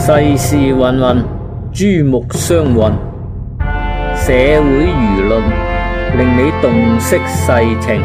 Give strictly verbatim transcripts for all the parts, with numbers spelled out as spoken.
世事芸芸，珠目相混，社會輿論令你洞悉世情。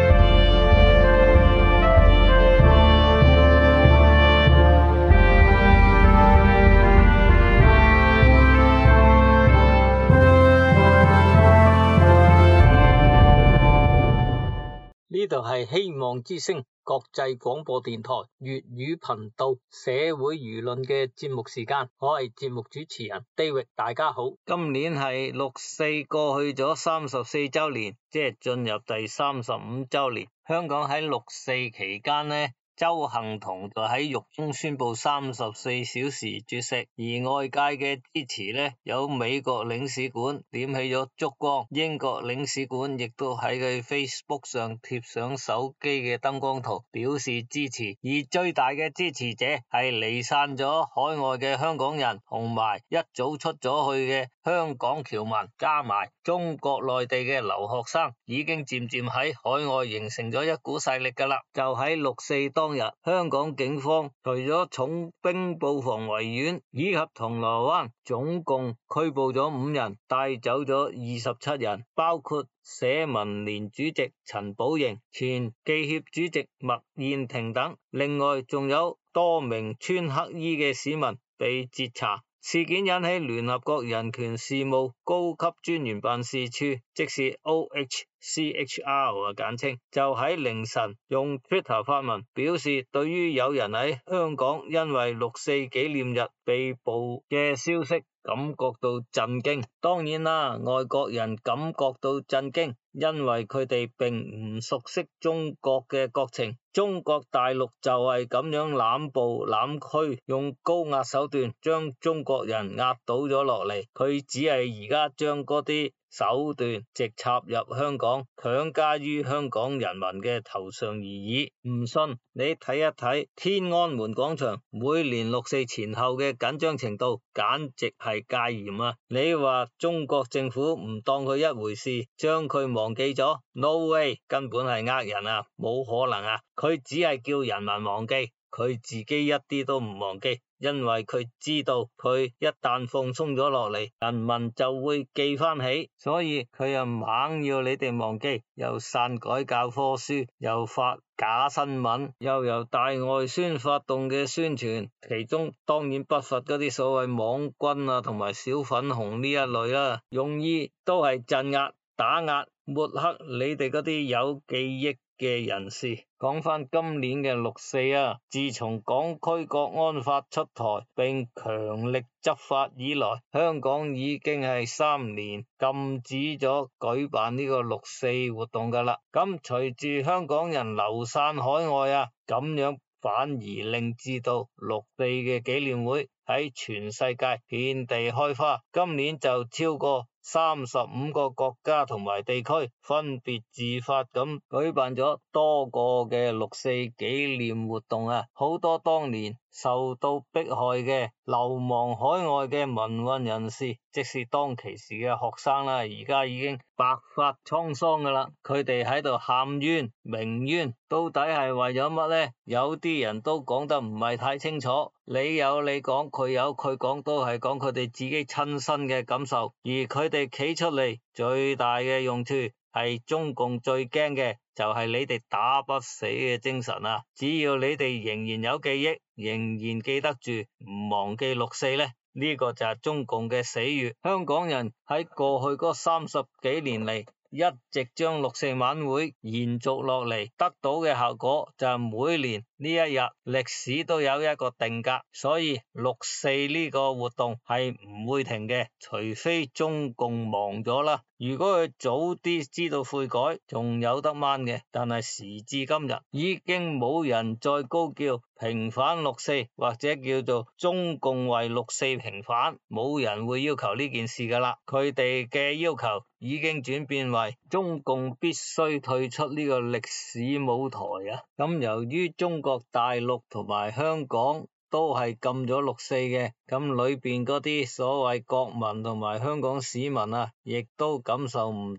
呢度係希望之聲國際廣播電台粵語頻道社會輿論嘅節目時間，我係節目主持人 David， 大家好。今年係六四過去咗三十四周年，即係進入第三十五周年。香港喺六四期間呢，鄒幸彤就喺獄中宣布三十四小時絕食，而外界嘅支持呢，有美國領事館點起咗燭光，英國領事館亦都喺佢 Facebook 上貼上手機嘅燈光圖表示支持，而最大嘅支持者係離散咗海外嘅香港人，同埋一早出咗去嘅香港僑民，加埋中國內地嘅留學生，已經漸漸喺海外形成咗一股勢力噶啦。就喺六四當日，香港警方除咗重兵布防維園以及銅鑼灣，總共拘捕咗五人，帶走咗二十七人，包括社民連主席陳寶瑩、前記協主席麥燕庭等，另外仲有多名穿黑衣嘅市民被截查。事件引起聯合國人權事務高級專員辦事處，即是 O H C H R 啊簡稱，就喺凌晨用 Twitter 發文表示，對於有人喺香港因為六四紀念日被捕嘅消息感覺到震驚。當然啦，外國人感覺到震驚，因為佢哋並唔熟悉中國嘅國情。中國大陸就係咁樣濫捕濫拘，用高壓手段將中國人壓倒咗落嚟。佢只係而家將嗰啲手段直插入香港，強加於香港人民嘅頭上而已。唔信你睇一睇天安門廣場每年六四前後嘅緊張程度，簡直係戒嚴啊！你話中國政府唔當佢一回事，將佢忘記咗 ？No way， 根本係呃人啊，冇可能啊！佢只係叫人民忘記，佢自己一啲都唔忘記。因為佢知道佢一旦放鬆咗落嚟，人民就會記翻起，所以佢又猛要你哋忘記，又篡改教科書，又發假新聞，又由大外宣發動嘅宣傳，其中當然不乏嗰啲所謂網軍啊同埋小粉紅呢一類啦，用意都係鎮壓、打壓、抹黑你哋嗰啲有記憶嘅人士。講翻今年嘅六四啊，自從港區國安法出台並強力執法以來，香港已經係三年禁止咗舉辦呢個六四活動噶啦。咁隨住香港人流散海外啊，咁樣反而令至到六四嘅紀念會喺全世界遍地開花。今年就超過三十五個國家同埋地區分別自發咁舉辦咗多個嘅六四紀念活動啊！好多當年受到迫害嘅流亡海外嘅民運人士，即是當其時嘅學生啦，而家已經白髮蒼蒼噶啦，佢哋喺度喊冤鳴冤，到底係為咗乜呢？有啲人都講得唔係太清楚，你有你講，佢有佢講，都係講佢哋自己親身嘅感受，而佢哋企出嚟最大嘅用處係中共最驚嘅就係你哋打不死嘅精神啊！只要你哋仍然有記憶，仍然記得住，唔忘記六四呢，呢個就係中共嘅死穴。香港人喺過去嗰三十幾年嚟，一直將六四晚會延續落嚟，得到嘅效果就係每年呢一日歷史都有一個定格，所以六四呢個活動係唔會停嘅，除非中共忙咗啦。如果佢早啲知道悔改，仲有得掹嘅，但係時至今日，已經冇人再高叫平反六四，或者叫做中共為六四平反，冇人會要求呢件事噶啦。佢哋嘅要求已經轉變為中共必須退出呢個歷史舞台啊！咁由於中國大陸同埋香港都係禁咗六四嘅，咁裏邊嗰啲所謂國民同埋香港市民啊，亦都感受唔到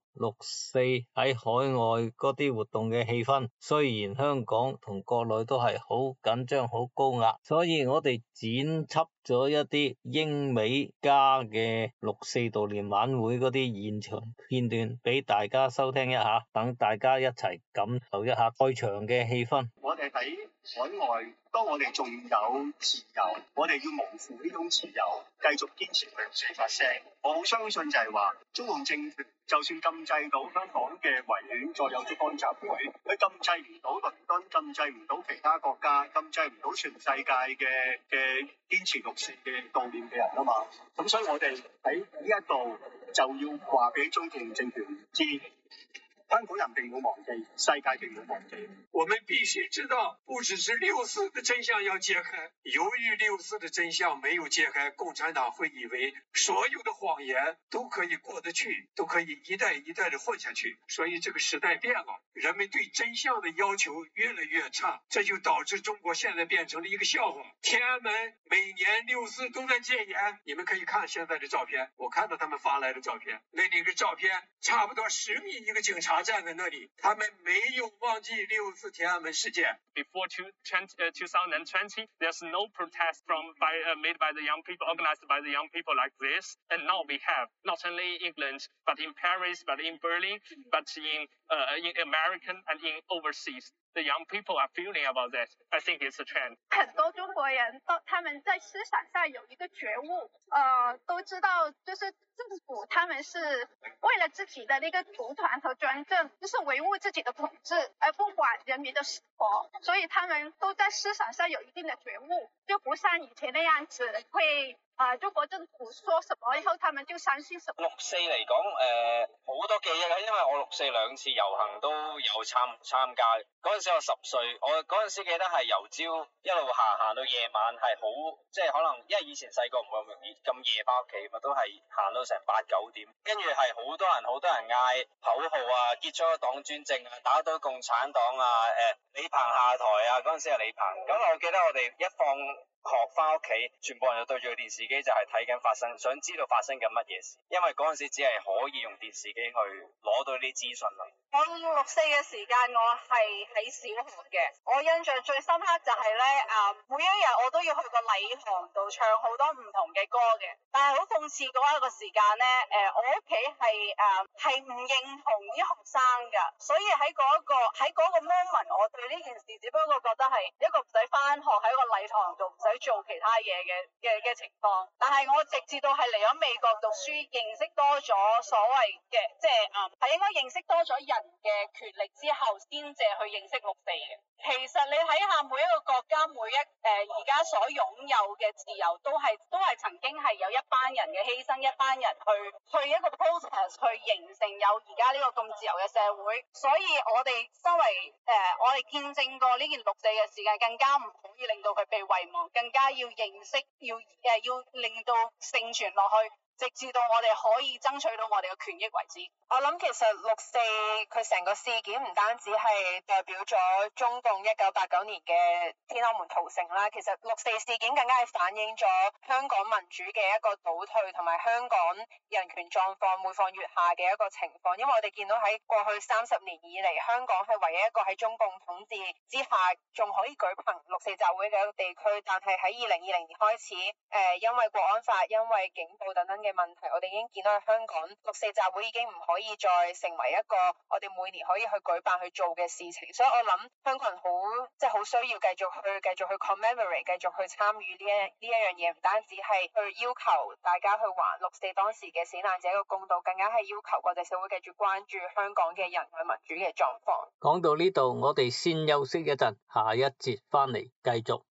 六四喺海外嗰啲活動嘅氣氛，雖然香港同國內都係好緊張、好高壓，所以我哋剪輯咗一啲英美加嘅六四悼念晚會嗰啲現場片段俾大家收聽一下，等大家一齊感受一下開場嘅氣氛。 我哋喺海外，當我哋仲有自由，我哋要無負呢種自由，繼續堅持向社會發聲。我好相信就係話，中共政權就算禁制到香港嘅維園再有燭光集會，佢禁制唔到倫敦，禁制唔到其他國家，禁制唔到全世界嘅嘅堅持六四嘅悼念嘅人啊嘛。咁所以我哋喺呢一度就要話俾中共政權知。香港人並冇忘記，世界並冇忘記。 我們必須知道，不只是六四的真相要揭開。由於六四的真相沒有揭開，共產黨會以為所有的謊言都可以過得去，都可以一代一代的混下去。所以這個時代變了，人們對真相的要求越來越差，這就導致中國現在變成了一個笑話。天安門每年六四都在戒嚴，你們可以看現在的照片，我看到他們發來的照片，那裡的照片差不多十米一個警察站在那裡，他們沒有忘記六四天安門事件。 Before two thousand twenty, there's no protest from by uh, made by the young people, organized by the young people like this. And now we have not only England, but in Paris, but in Berlin, but in uh, in American and in overseas. The young people are feeling about that. I think it's a trend. 很多中国人都他們在思想上有一個覺悟，呃，都知道就是政府他們是為了自己的那個獨團和專政，就是維護自己的統治，而不管人民的死活，所以他們都在思想上有一定的覺悟，就不像以前那樣子會啊、呃，中國政府說什麼以後，他們就相信什麼。 六四嚟講，誒、呃、好多記憶啦，因為我六四兩次遊行都有參參加。嗰陣時我十歲，我嗰陣時記得係由朝一路行行到夜晚，係好即係可能，因為以前細個唔會咁容易咁夜翻屋企，咪都係行到成八九點，跟住係好多人好多人嗌口號啊，結束黨專政啊，打倒共產黨啊，誒、呃、李鵬下台啊，嗰陣時係李鵬。咁我記得我哋一放學翻屋企，全部人就對住個電視機就係睇緊發生，想知道發生緊乜嘢事，因為嗰陣時只係可以用電視機去攞到呢啲資訊啦。 我六四嘅時間我係喺小學嘅，我印象最深刻就係咧啊，每一日我都要去個禮堂度唱好多唔同嘅歌嘅，但係好諷刺嗰一個時間咧，誒、呃、我屋企係誒係唔認同啲學生噶，所以喺嗰、那個喺嗰個 moment 我對呢件事只不過覺得係一個唔使翻學喺個禮堂度唔使做其他嘢嘅嘅嘅情況，但係我直至到係嚟咗美國讀書，認識多咗所謂嘅即係啊係應該認識多咗人嘅權力之後，先至去認識六四嘅。其實你睇下每一個國家每一誒而家所擁有嘅自由，都係都係曾經係有一班人嘅犧牲，一班人去去一個 protest 去形成有而家呢個咁自由嘅社會。所以我哋身為誒、呃、我哋見證過呢件六四嘅時間，更加唔可以令到佢被遺忘，更加要認識，要誒、呃、要令到承傳落去。直至到我哋可以爭取到我哋嘅權益為止。 我諗其實六四佢成個事件唔單止係代表咗中共一九八九年嘅天安門屠城啦，其實六四事件更加係反映咗香港民主嘅一個倒退，同埋香港人權狀況每況愈下嘅一個情況。因為我哋見到喺過去三十年以嚟，香港係唯一一個喺中共統治之下仲可以舉行六四集會嘅一個地區，但係喺二零二零年開始，誒、呃、因為國安法、因為警暴等等嘅問題，我哋已經見到喺香港六四集會已經唔可以再成為一個我哋每年可以去舉辦去做嘅事情，所以我諗香港人好即係好需要繼續去繼續去 commemorate， 繼續去參與呢一呢一樣嘢，唔單止係去要求大家去還六四當時嘅死難者一個公道，更加係要求國際社會繼續關注香港嘅人權民主嘅狀況。 講到呢度，我哋先休息一陣，下一節翻嚟繼續。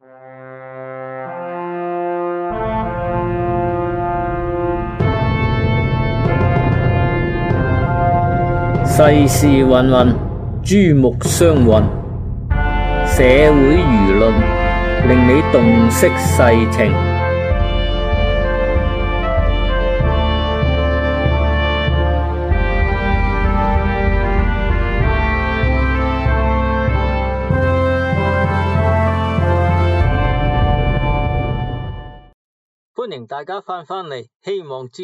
世事芸芸，珠目相混，社會輿論令你洞悉世情。歡迎大家翻返嚟，希望之聲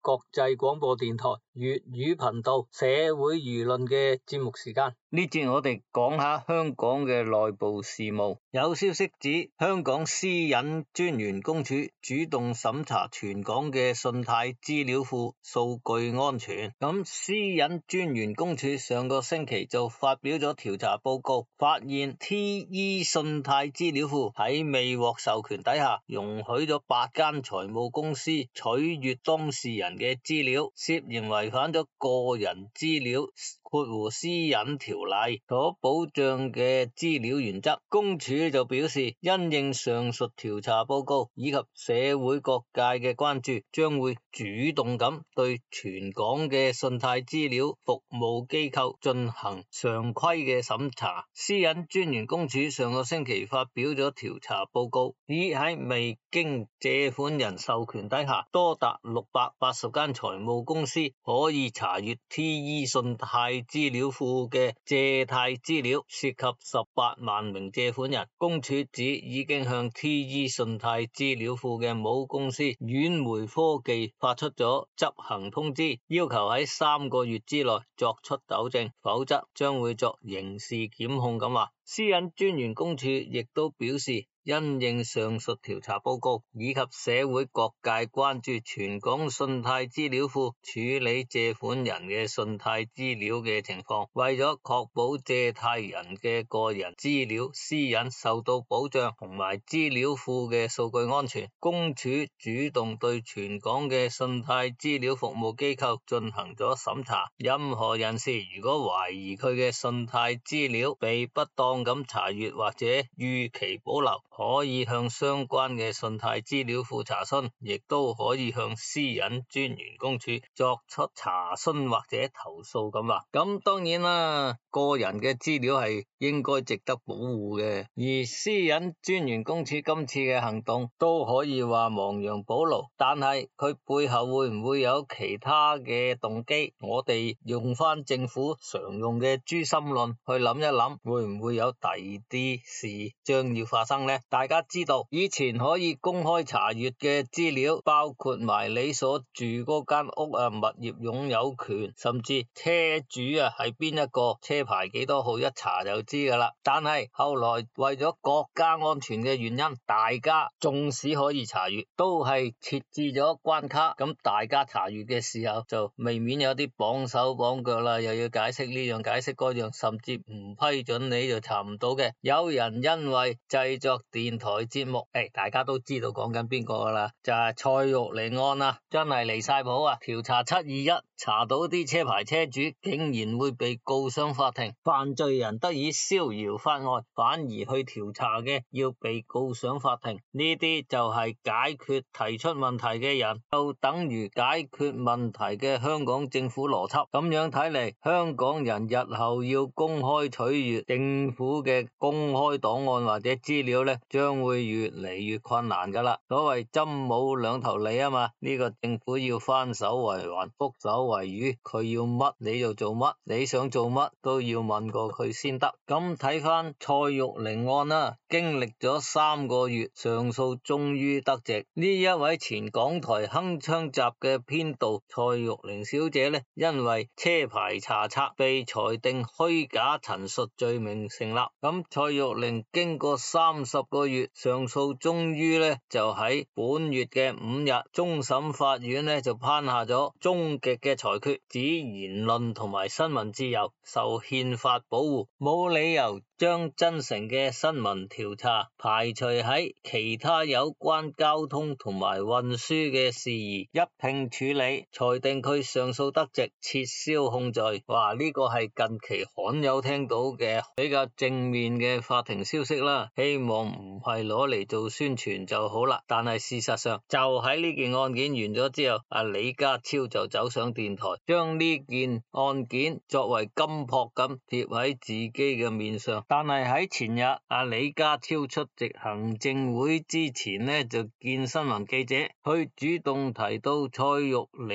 國際廣播電台粵語頻道社會輿論嘅節目時間。呢節我哋講下香港嘅內部事務。有消息指，香港私隱專員公署主動審查全港嘅信貸資料庫數據安全。咁私隱專員公署上個星期就發表咗調查報告，發現 T E 信貸資料庫喺未獲授權底下，容許咗八間財務公司取閱當事人嘅資料，涉嫌違反咗個人資料括弧私隱條例所保障嘅資料原則。公署就表示，因應上述調查報告以及社會各界嘅關注，將會主動咁對全港嘅信貸資料服務機構進行常規嘅審查。私隱專員公署上個星期發表咗調查報告，指喺未經借款人授權底下，多達六百八十間財務公司可以查閱 T E 信貸資料庫嘅借貸資料，涉及十八萬名借款人。公署指已經向 T E 信貸資料庫嘅母公司遠媒科技發出咗執行通知，要求喺三個月之內作出糾正，否則將會作刑事檢控咁話。私隱專員公署亦都表示，因應上述調查報告以及社會各界關注全港信貸資料庫處理借款人嘅信貸資料嘅情況，為咗確保借貸人嘅個人資料私隱受到保障同埋資料庫嘅數據安全，公署主動對全港嘅信貸資料服務機構進行咗審查。任何人士如果懷疑佢嘅信貸資料被不當咁查閱或者逾期保留，可以向相關嘅信貸資料庫查詢，亦都可以向私隱專員公署作出查詢或者投訴咁話。咁當然啦，個人嘅資料係應該值得保護嘅，而私隱專員公署今次嘅行動都可以話亡羊補牢，但係佢背後會唔會有其他嘅動機？我哋用翻政府常用嘅誅心論去諗一諗，會唔會有第二啲事將要發生呢？大家知道以前可以公開查閱嘅資料，包括埋你所住嗰間屋啊、物業擁有權，甚至車主啊係邊一個，車牌幾多號，一查就知噶啦。但係後來為咗國家安全嘅原因，大家縱使可以查閱，都係設置咗關卡。咁大家查閱嘅時候就未免有啲綁手綁腳啦，又要解釋呢樣解釋嗰樣，甚至唔批准你就查唔到嘅。有人因為製作電台節目，誒，大家都知道講緊邊個噶啦，就係蔡玉玲案啊，真係離晒譜啊！調查七二一，查到啲車牌車主竟然會被告上法庭，犯罪人得以逍遙法外，反而去調查嘅要被告上法庭，呢啲就係解決提出問題嘅人，就等於解決問題嘅香港政府邏輯。咁樣睇嚟，香港人日後要公開取閱政府嘅公開檔案或者資料咧，將會越嚟越困難噶啦。所謂針冇兩頭利啊嘛，呢個政府要翻手為雲，覆手為雨，佢要乜你就做乜，你想做乜都要問過佢先得。咁睇翻蔡玉玲案啦，經歷咗三個月，上訴終於得直。呢一位前港台鏗鏘集嘅編導蔡玉玲小姐呢，因為車牌查冊被裁定虛假陳述罪名成立。咁蔡玉玲經過三十個月上訴，終於呢就喺本月嘅五日，終審法院呢就頒下咗終極嘅裁決，指言論同埋新聞自由受憲法保護，冇理由將真誠嘅新聞調查排除喺其他有關交通同埋運輸嘅事宜一併處理，裁定佢上訴得直，撤銷控罪。哇，呢個係近期罕有聽到嘅比較正面嘅法庭消息啦，希望唔係攞嚟做宣傳就好啦。但係事實上就喺呢件案件完咗之後，阿李家超就走上電台，將呢件案件作為金箔咁貼喺自己嘅面上。但係喺前日，阿李家超出席行政會之前呢，就見新聞記者，佢主動提到蔡玉玲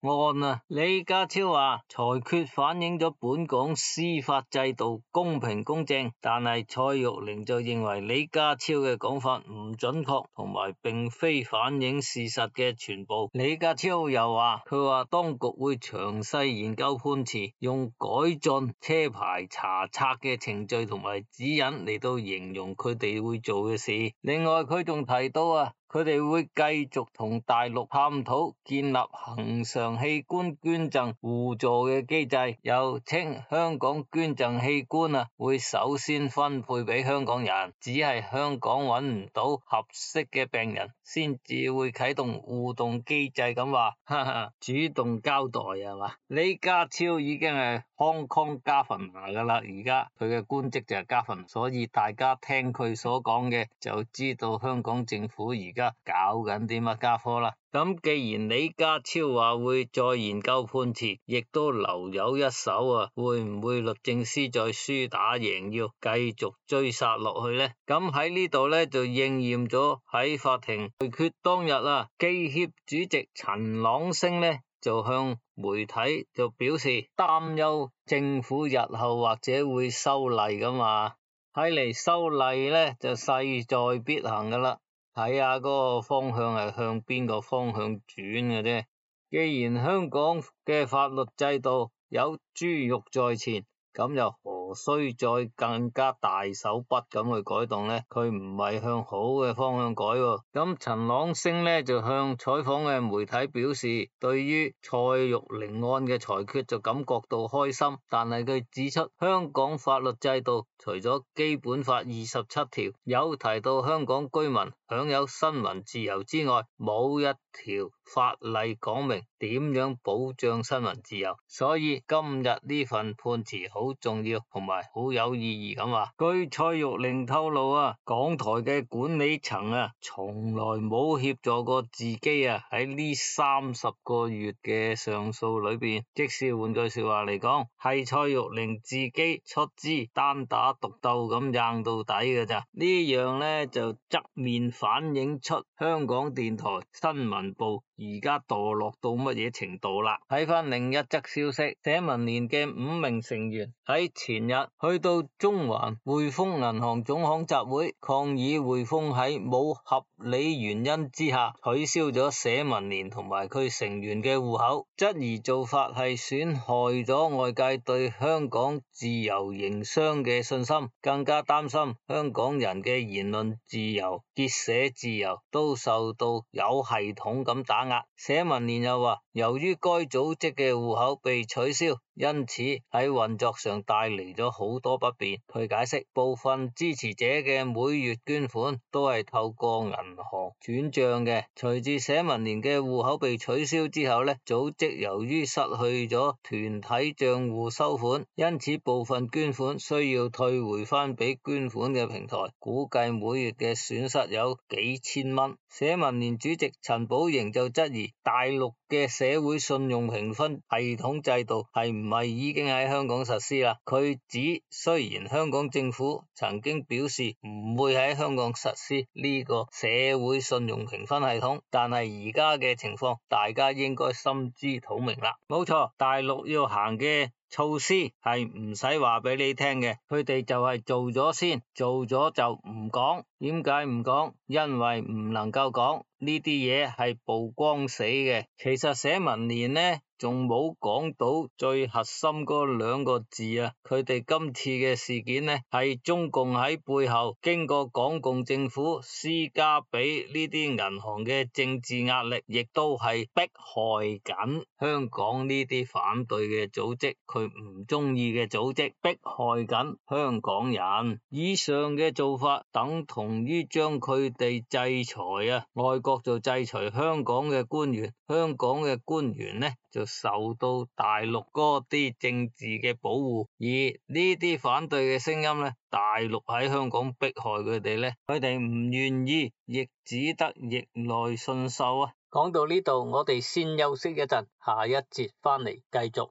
案啊。李家超話裁決反映咗本港司法制度公平公正，但係蔡玉玲就認為李家超嘅講法唔準確，同埋並非反映事實嘅全部。李家超又話佢話當局會詳細研究判詞，用改進車牌查冊嘅程序同埋指引嚟到形容佢哋會做嘅事。另外佢仲提到啊，佢哋會繼續同大陸探討建立恆常器官捐贈互助嘅機制，又稱香港捐贈器官啊會首先分配俾香港人，只係香港揾唔到合適嘅病人先至會啟動互動機制咁話，哈哈，主動交代係嘛？李家超已經係康康加分拿噶啦，而家佢嘅官職就係加分，所以大家聽佢所講嘅就知道香港政府而家搞緊啲乜家科啦。咁既然李家超話會再研究判詞，亦都留有一手啊，會唔會律政司再輸打贏要繼續追殺落去呢？咁喺呢度呢，就應驗咗喺法庭裁決當日啊，記協主席陳朗升呢就向媒體就表示擔憂政府日後或者會修例噶嘛，睇嚟修例呢就勢在必行噶啦。睇下嗰個方向係向邊個方向轉嘅啫。既然香港嘅法律制度有豬肉在前，咁又何須再更加大手筆咁去改動呢？佢唔係向好嘅方向改喎。咁陳朗升呢就向採訪嘅媒體表示，對於蔡玉玲案嘅裁決就感覺到開心，但係佢指出香港法律制度除咗基本法二十七條有提到香港居民享有新聞自由之外，冇一條法例講明點樣保障新聞自由，所以今日呢份判詞好重要同埋好有意義咁話。據蔡玉玲透露啊，港台嘅管理層啊，從來冇協助過自己啊喺呢三十個月嘅上訴裏邊，即是換句說話嚟講，係蔡玉玲自己出資單打獨鬥咁硬到底嘅咋。呢樣呢就側面反映出香港電台新聞部而家墮落到乜嘢程度啦。睇翻另一則消息，社民連嘅五名成員喺前日去到中環匯豐銀行總行集會，抗議匯豐喺冇合理原因之下取消咗社民連同埋佢成員嘅戶口，質疑做法係損害咗外界對香港自由營商嘅信心，更加擔心香港人嘅言論自由、結社自由都受到有系統咁打壓。社民連又話，由於該組織嘅戶口被取消，因此喺運作上帶嚟咗好多不便。佢解釋，部分支持者嘅每月捐款都係透過銀行轉賬嘅，隨住社民連嘅戶口被取消之後呢，組織由於失去咗團體賬戶收款，因此部分捐款需要退回翻俾捐款嘅平台，估計每月嘅損失有幾千蚊。社民連主席陳寶瑩就質疑大陸嘅社會信用評分系統制度係唔係已經喺香港實施啦？佢指雖然香港政府曾經表示唔會喺香港實施呢個社會信用評分系統，但係而家嘅情況大家應該心知肚明啦。冇錯，大陸要行嘅措施係唔使話俾你聽嘅，佢哋就係做咗先，做咗就唔講。點解唔講？因為唔能夠講，呢啲嘢係曝光死嘅。其實社民連呢仲冇講到最核心嗰兩個字啊！佢哋今次嘅事件呢，係中共喺背後經過港共政府施加俾呢啲銀行嘅政治壓力，亦都係迫害緊香港呢啲反對嘅組織，佢唔中意嘅組織，迫害緊香港人。以上嘅做法等同於將佢哋制裁啊！外國就制裁香港嘅官員，香港嘅官員呢就受到大陸嗰啲政治嘅保護，而呢啲反對嘅聲音呢，大陸喺香港迫害佢哋呢，佢哋唔願意，亦只得逆來順受啊！講到呢度，我哋先休息一陣，下一節翻嚟繼續。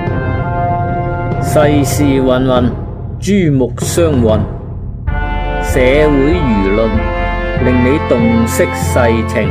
世事芸芸，珠目相混。 社會輿論，令你洞悉世情。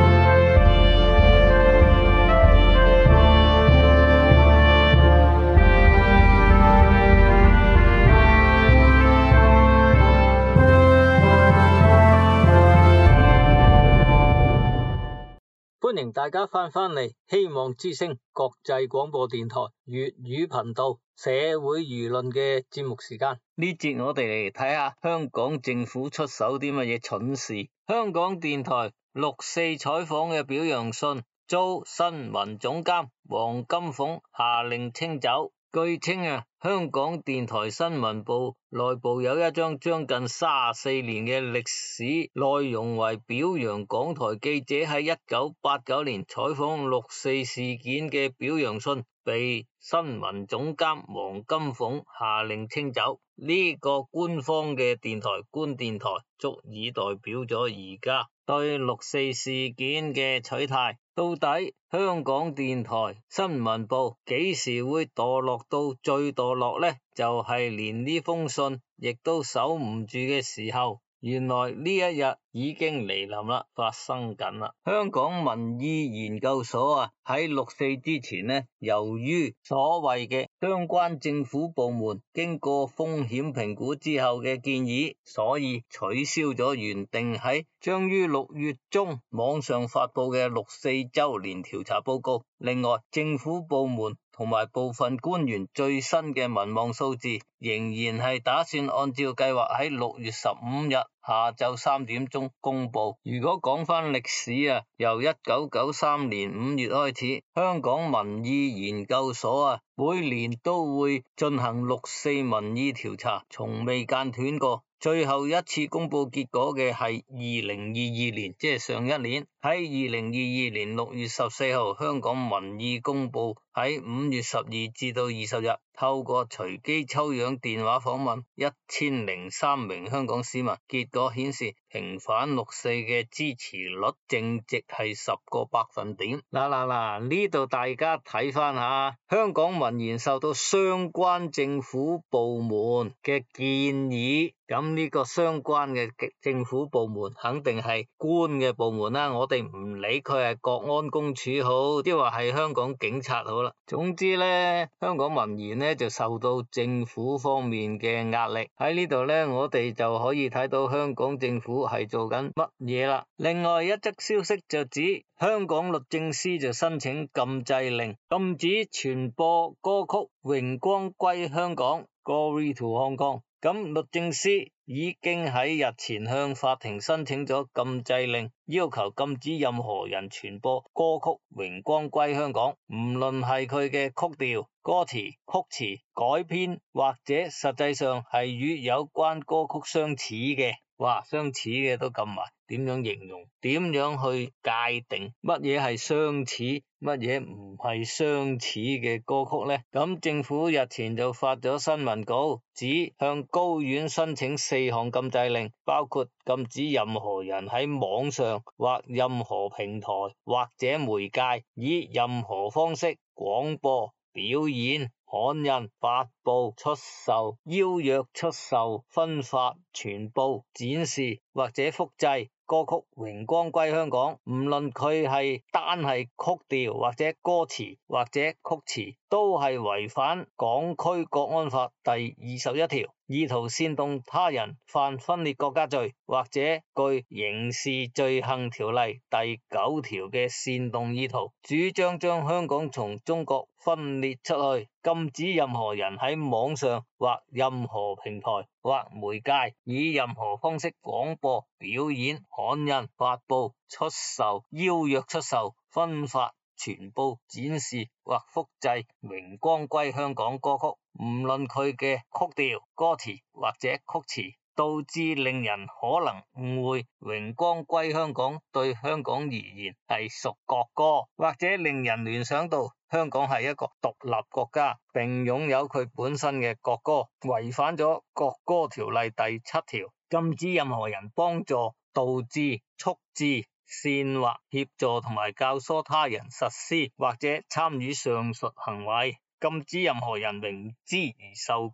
歡迎大家翻返嚟希望之聲國際廣播電台粵語頻道社會輿論嘅節目時間。呢節我哋嚟睇下香港政府出手啲乜嘢蠢事。香港電台六四採訪嘅表揚信遭新聞總監黃金鳳下令清走。據稱啊，香港電台新聞部內部有一張將近三十四年嘅歷史，內容為表揚港台記者喺一九八九年採訪六四事件嘅表揚信，被新聞總監黃金鳳下令清走。呢個官方嘅電台官電台足以代表咗而家對六四事件嘅取態。到底香港電台新聞部幾時會墮落到最墮落呢？就係連呢封信亦都守唔住嘅時候，原來呢一日已經嚟臨啦，發生緊啦。香港民意研究所啊，喺六四之前呢，由於所謂嘅相關政府部門經過風險評估之後嘅建議，所以取消咗原定喺將於六月中網上發佈嘅六四周年調查報告。另外，政府部門同埋部分官員最新嘅民望數字，仍然係打算按照計劃喺六月十五日下晝三點鐘公布。如果講翻歷史啊，由一九九三年五月開始，香港民意研究所啊，每年都會進行六四民意調查，從未間斷過。最後一次公布結果嘅係二零二二年，即係上一年。喺二零二二年六月十四號，香港民意公布喺五月十二至到二十日，透過隨機抽樣電話訪問一千零三名香港市民，結果顯示平反六四嘅支持率正值係十個百分點。嗱嗱嗱，呢度大家睇翻下，香港民研受到相關政府部門嘅建議，咁呢個相關嘅政府部門肯定係官嘅部門啦，我哋唔理佢係國安公署好，即係話係香港警察好啦。總之呢，香港民研呢就受到政府方面嘅壓力。喺呢度呢，我哋就可以睇到香港政府係做緊乜嘢啦。另外一則消息就指，香港律政司就申請禁制令，禁止傳播歌曲《榮光歸香港》（Glory to Hong Kong）。咁律政司已經喺日前向法庭申請咗禁制令，要求禁止任何人傳播歌曲《榮光歸香港》，唔論係佢嘅曲調、歌詞、曲詞改編或者實際上係與有關歌曲相似嘅。哇，相似嘅都禁埋，點樣形容？點樣去界定乜嘢係相似，乜嘢唔係相似嘅歌曲呢？咁政府日前就發咗新聞稿，指向高院申請四項禁制令，包括禁止任何人喺網上或任何平台或者媒介以任何方式廣播、表演、刊印、發布、出售、邀約出售、分發、傳播、展示或者複製歌曲《榮光歸香港》，唔論佢係單係曲調或者歌詞或者曲詞，都係違反港區國安法第二十一條，意圖煽動他人犯分裂國家罪，或者據刑事罪行條例第九條嘅煽動意圖，主張將香港從中國分裂出去，禁止任何人喺網上或任何平台或媒介以任何方式廣播、表演、刊印、發布、出售、邀約出售、分發、傳播、展示或複製榮光歸香港歌曲，唔論佢嘅曲調、歌詞或者曲詞，導致令人可能誤會榮光歸香港對香港而言係屬國歌，或者令人聯想到香港係一個獨立國家，並擁有佢本身嘅國歌，違反咗國歌條例第七條，禁止任何人幫助、導致、促致、煽惑、協助同埋教唆他人實施或者參與上述行為，禁止任何人明知而授權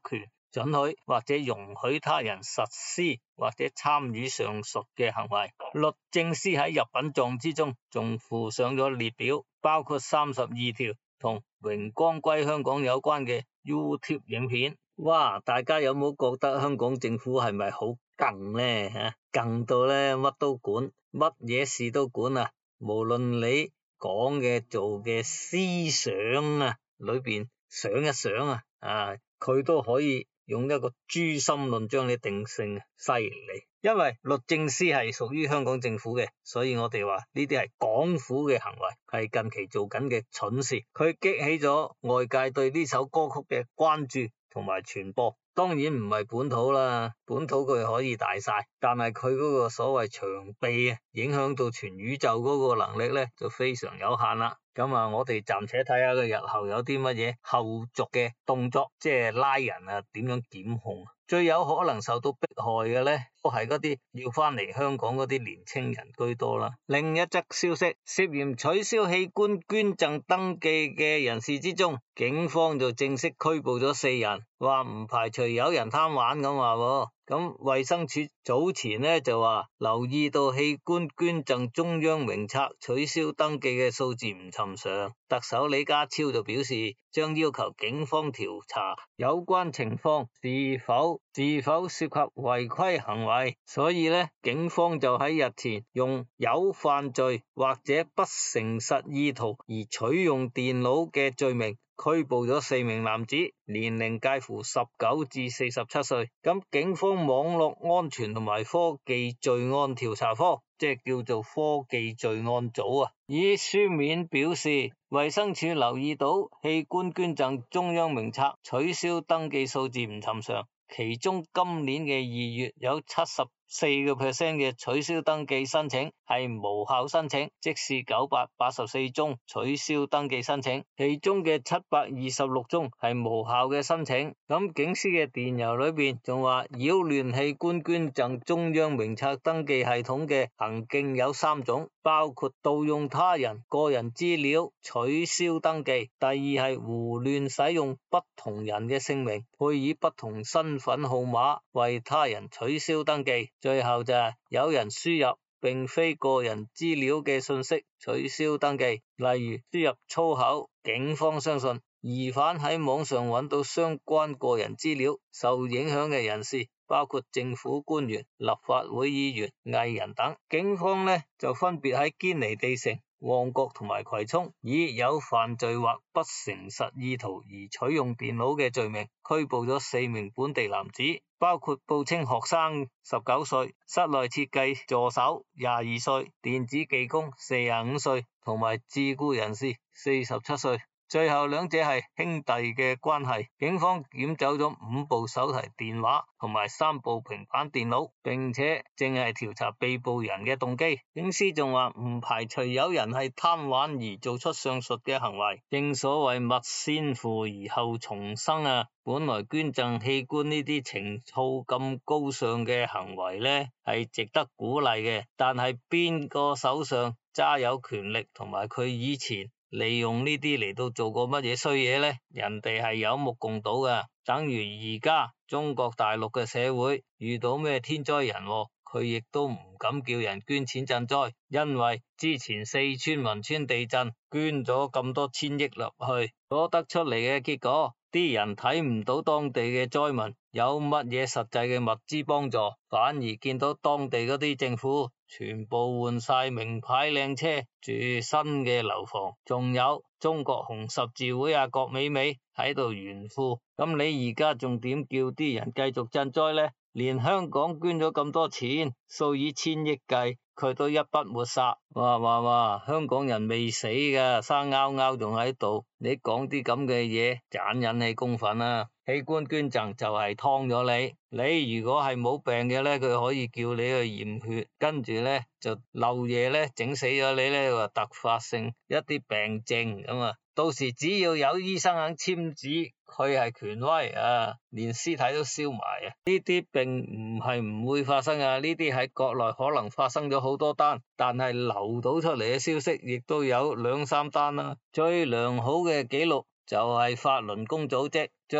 准許或者容許他人實施或者參與上述嘅行為。律政司喺入稟狀之中仲附上咗列表，包括三十二條同榮光歸香港有關嘅 YouTube 影片。哇！大家有冇覺得香港政府係咪好勁呢？吓，勁到咧乜都管，乜嘢事都管啊！無論你講嘅做嘅思想啊，裏邊想一想啊，啊，佢都可以用一個誅心論將你定性，犀利。因為律政司係屬於香港政府嘅，所以我哋話呢啲係港府嘅行為，係近期做緊嘅蠢事。佢激起咗外界對呢首歌曲嘅關注同埋傳播。當然唔係本土啦，本土佢可以大晒，但係佢嗰個所謂長臂啊，影響到全宇宙嗰個能力咧就非常有限啦。咁啊，我哋暫且睇下佢日後有啲乜嘢後續嘅動作，即係拉人啊，點樣檢控。最有可能受到迫害嘅咧，都係嗰啲要翻嚟香港嗰啲年青人居多啦。另一則消息，涉嫌取消器官捐贈登記嘅人士之中，警方就正式拘捕咗四人，話唔排除有人貪玩咁話喎。咁衛生署早前呢就話留意到器官捐贈中央名冊取消登記嘅數字唔尋常，特首李家超就表示將要求警方調查有關情況是否是否涉及違規行為，所以呢警方就喺日前用有犯罪或者不誠實意圖而取用電腦嘅罪名拘捕咗四名男子，年齡介乎十九至四十七歲。咁警方網絡安全同埋科技罪案調查科，即係叫做科技罪案組啊，以書面表示，衛生署留意到器官捐贈中央名冊取消登記數字唔尋常，其中今年嘅二月有七十四個 percent 嘅取消登記申請係無效申請，即是九百八十四宗取消登記申請，其中嘅七百二十六宗係無效嘅申請。咁警司嘅電郵裏邊仲話，擾亂器官捐贈中央名冊登記系統嘅行徑有三種，包括盜用他人個人資料取消登記，第二係胡亂使用不同人嘅姓名，配以不同身份號碼為他人取消登記，最後就係有人輸入並非個人資料嘅信息取消登記，例如輸入粗口。警方相信疑犯喺網上揾到相關個人資料，受影響嘅人士包括政府官員、立法會議員、藝人等。警方呢就分別喺堅尼地城、旺角同埋葵涌，以有犯罪或不誠實意圖而取用電腦嘅罪名拘捕咗四名本地男子，包括報稱學生十九歲、室內設計助手廿二歲、電子技工四十五歲同埋自僱人士四十七歲。最後兩者係兄弟嘅關係。警方檢走咗五部手提電話同埋三部平板電腦，並且正係調查被捕人嘅動機。警司仲話唔排除有人係貪玩而做出上述嘅行為。正所謂勿先腐而後重生啊！本來捐贈器官呢啲情操咁高尚嘅行為呢，係值得鼓勵嘅，但係邊個手上揸有權力，同埋佢以前利用呢啲嚟到做過乜嘢衰嘢呢？人哋係有目共睹噶。等於而家中國大陸嘅社會遇到咩天災人禍，佢亦都唔敢叫人捐錢賑災，因為之前四川汶川地震捐咗咁多千億落去，所得出嚟嘅結果，啲人睇唔到當地嘅災民有乜嘢實際嘅物資幫助，反而見到當地嗰啲政府全部換晒名牌靚車，住新嘅樓房，仲有中國紅十字會啊郭美美喺度炫富。咁你而家仲點叫啲人繼續賑災呢？連香港捐咗咁多錢，數以千億計，佢都一筆抹殺。哇哇哇！香港人未死噶，生勾勾仲喺度。你講啲咁嘅嘢，盞引起公憤啊！器官捐贈就係劏咗你。你如果係冇病嘅咧，佢可以叫你去驗血，跟住咧就漏夜咧整死咗你咧，話突發性一啲病症咁啊。到時只要有醫生肯簽字，佢係權威啊，連屍體都燒埋啊！呢啲並唔係唔會發生啊，呢啲喺國內可能發生咗好多單，但係流到出嚟嘅消息亦都有兩三單啦。最良好嘅記錄就係法輪功組織將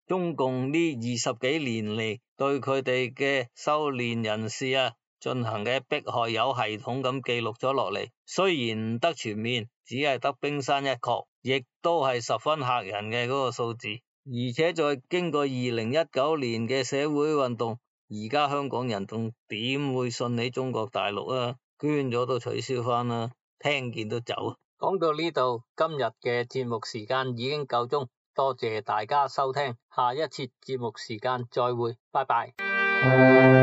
中共呢二十幾年嚟對佢哋嘅修煉人士啊進行嘅迫害有系統咁記錄咗落嚟，雖然唔得全面，只係得冰山一角，亦都係十分嚇人嘅嗰個數字。而且再經過二零一九年嘅社會運動，而家香港人仲點會信你中國大陸啊？捐咗都取消翻啦，聽見都走。講到呢度，今日嘅節目時間已經夠鐘，多謝大家收聽，下一次節目時間再會，拜拜。